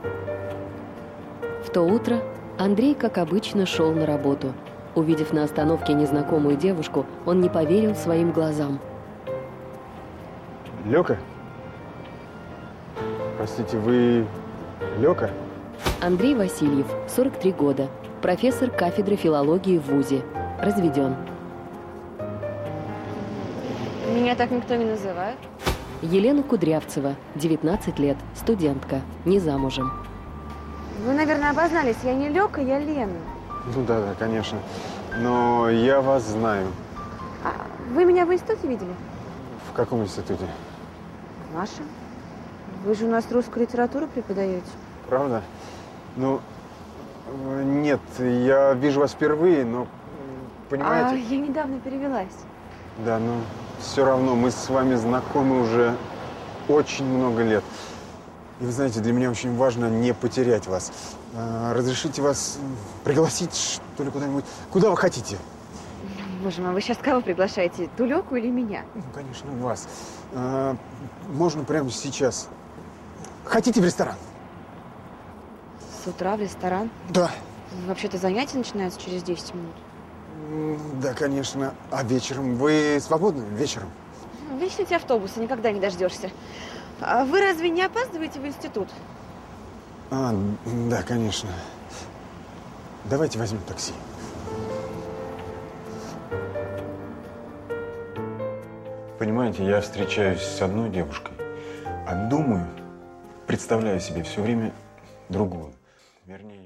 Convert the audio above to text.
В то утро Андрей, как обычно, шел на работу. Увидев на остановке незнакомую девушку, он не поверил своим глазам. Лёка? Простите, вы Лёка? Андрей Васильев, 43 года, профессор кафедры филологии в ВУЗе, разведен. Меня так никто не называет. Елена Кудрявцева, 19 лет, студентка, не замужем. Вы, наверное, обознались. Я не Лёка, я Лена. Ну да, конечно. Но я вас знаю. А вы меня в институте видели? В каком институте? В нашем. Вы же у нас русскую литературу преподаете. Правда? Ну, нет, я вижу вас впервые, но, понимаете… Я недавно перевелась. Да, но все равно мы с вами знакомы уже очень много лет. И вы знаете, для меня очень важно не потерять вас. Разрешите вас пригласить, что ли, куда-нибудь? Куда вы хотите? Боже мой, вы сейчас кого приглашаете? Ту Лёку или меня? Ну, конечно, вас. Можно прямо сейчас. Хотите в ресторан? С утра в ресторан? Да. Вообще-то занятия начинаются через 10 минут. Да, конечно. А вечером? Вы свободны вечером? Вечно эти автобусы, никогда не дождешься. А вы разве не опаздываете в институт? Да, конечно. Давайте возьмем такси. Понимаете, я встречаюсь с одной девушкой, а думаю, представляю себе все время другую. Вернее…